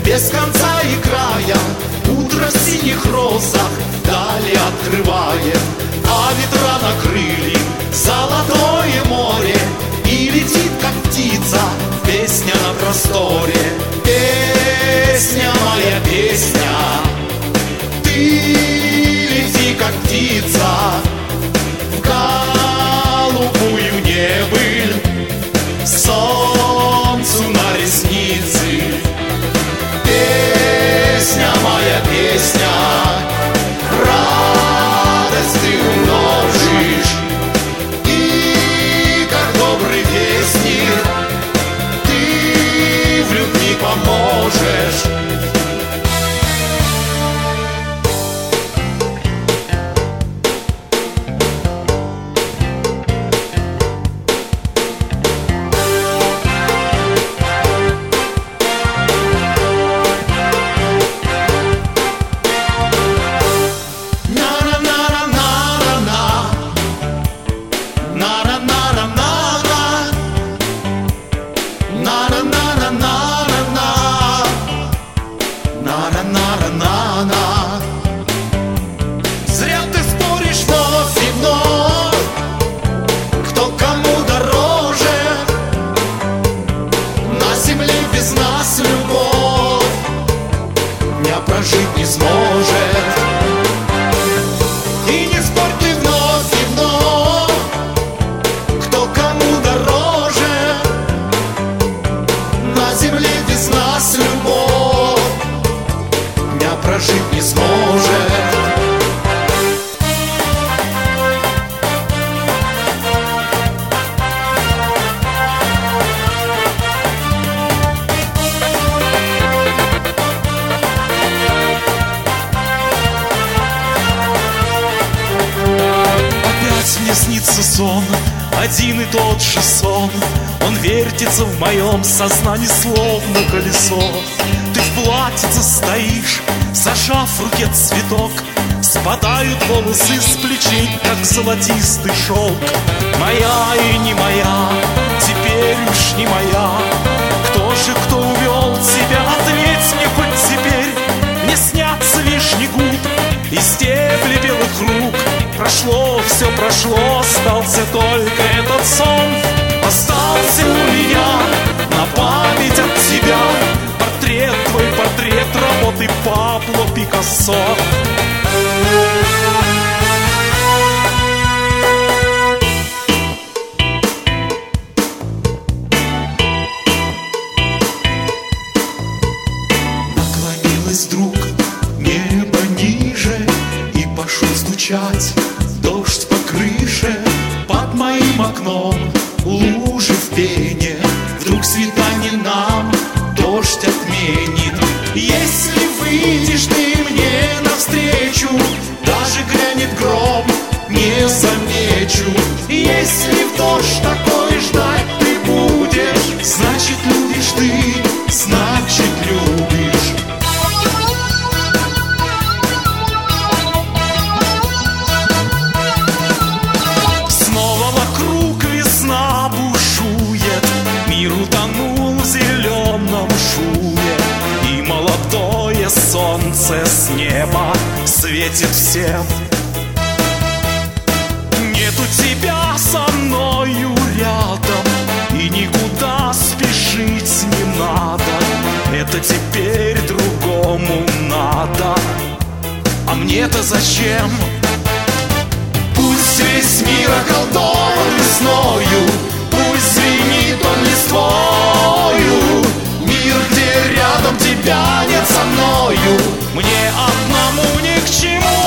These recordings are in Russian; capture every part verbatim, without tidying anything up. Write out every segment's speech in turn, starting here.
без конца и края. Утро в синих розах дали открывает, а ветра накрыли золотое море. И летит, как птица, песня на просторе. Песня, моя песня, ты лети, как птица, в голубую небыль, солнцу на ресницы. Песня, моя песня, радость ты умножишь, и как добрый вестник ты в любви поможешь. Зря ты споришь вновь и вновь, кто кому дороже. На земле без нас любовь дня прожить не сможет. И не спорь ты вновь и вновь, кто кому дороже. На земле без нас любовь дня прожить не сможет. Мне снится сон, один и тот же сон. Он вертится в моем сознании, словно колесо. Ты в платьице стоишь, зажав в руке цветок. Спадают волосы с плечей, как золотистый шелк. Моя и не моя, теперь уж не моя. Кто же, кто увел тебя? Ответь мне хоть теперь. Мне снятся лишний губ и стебли белых рук. Прошло, все прошло, остался только этот сон. Остался у меня на память от тебя портрет, твой портрет работы Пабло Пикассо. Наклонилась вдруг небо ниже, и пошел стучать дождь по крыше. Под моим окном лужи в пене. Вдруг свидание нам дождь отменит. Если выйдешь ты мне навстречу, даже грянет гром, не замечу. Если в дождь такой ждать ты будешь, значит любишь ты, значит любишь. Мир утонул в зеленом шуме, и молодое солнце с неба светит всем. Нету тебя со мною рядом, и никуда спешить не надо. Это теперь другому надо, а мне-то зачем? Пусть весь мир околдован весною, пусть звенит он листвою. Мир, где рядом тебя нет со мною, мне одному ни к чему.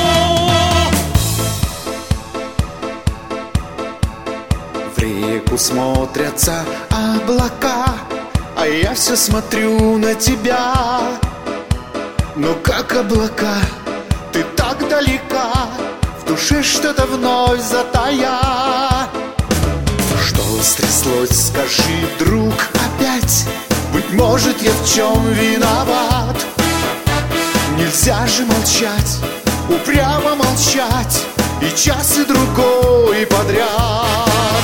В реку смотрятся облака, а я все смотрю на тебя. Но как облака, ты так далека, в душе что-то вновь затая. Что стряслось, скажи, друг, опять? Быть может, я в чем виноват? Нельзя же молчать, упрямо молчать, и час, и другой подряд.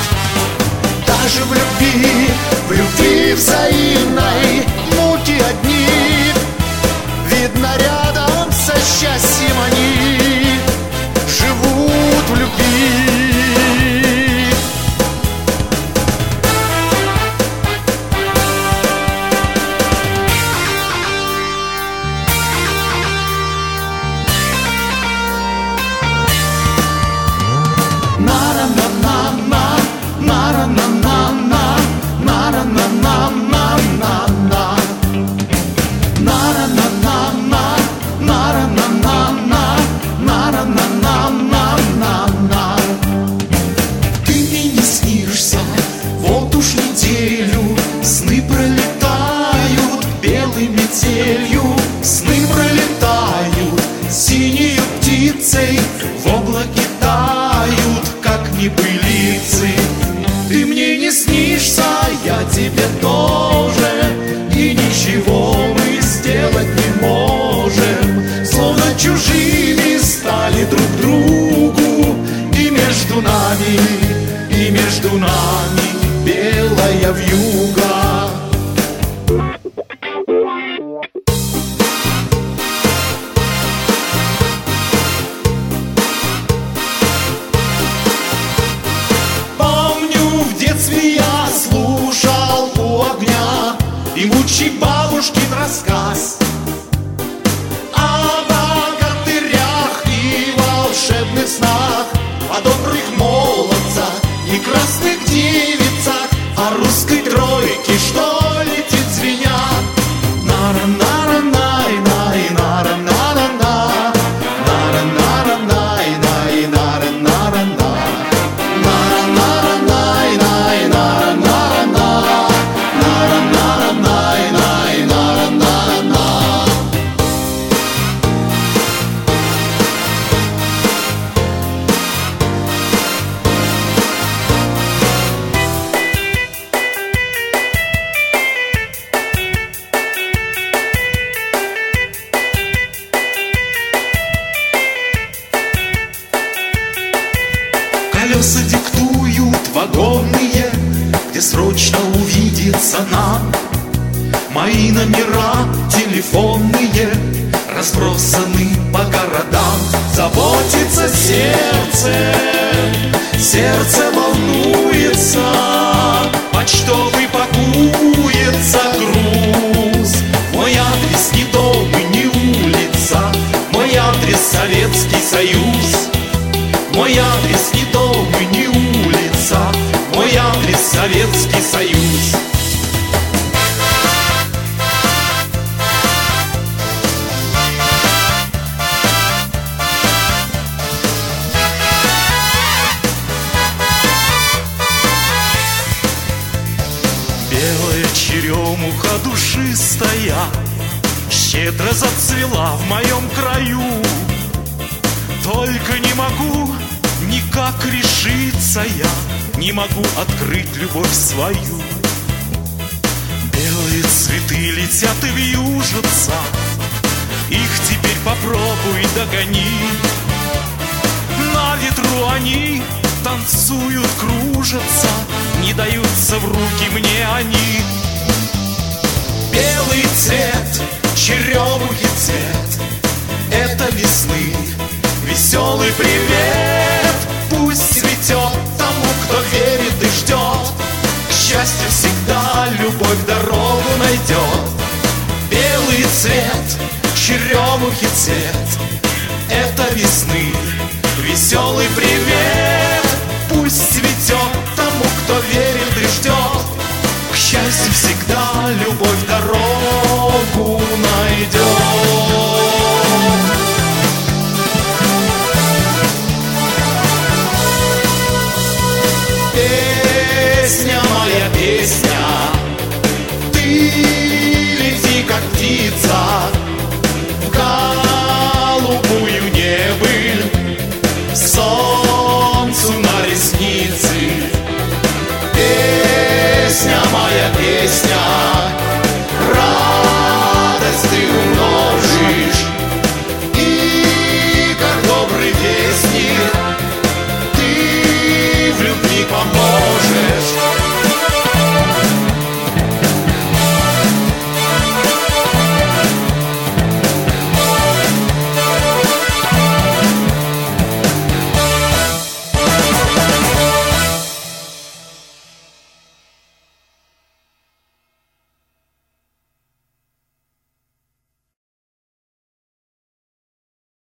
Даже в любви, в любви взаимной муки одни белой метелью сны пролетают синей птицей, в облаке тают, как небылицы. Ты мне не снишься, я тебе тоже, и ничего мы сделать не можем. Словно чужими стали друг другу, и между нами, и между нами белая вьюга. Помню, в детстве я слушал у огня певучий бабушкин рассказ о богатырях и волшебных снах, о добрых молодцах и красных девицах, о русской тройке, что летит звеня. Нара-нара-най, най, нара-нара-на, нара-нара-най, най, нара-нара-на, нара-нара-най, най, нара-нара-на, нара-нара-най, най, нара-нара-на. Колеса диктуют вагонные, где срочно увидеться нам. Мои номера телефонные разбросаны по городам. Заботится сердце, сердце волнуется, почтовый пакуется груз. Мой адрес не дом и не улица, мой адрес Советский Союз. Мой адрес не дом и не улица, мой адрес Советский Союз. Белая черемуха душистая щедро зацвела в моем краю. Только не могу никак решиться я, не могу открыть любовь свою. Белые цветы летят и вьюжатся, их теперь попробуй догони. На ветру они танцуют, кружатся, не даются в руки мне они. Белый цвет, черемухи цвет, это весны веселый привет. Пусть цветет тому, кто верит и ждет, к счастью всегда любовь дорогу найдет. Белый цвет, черемухи цвет, это весны веселый привет.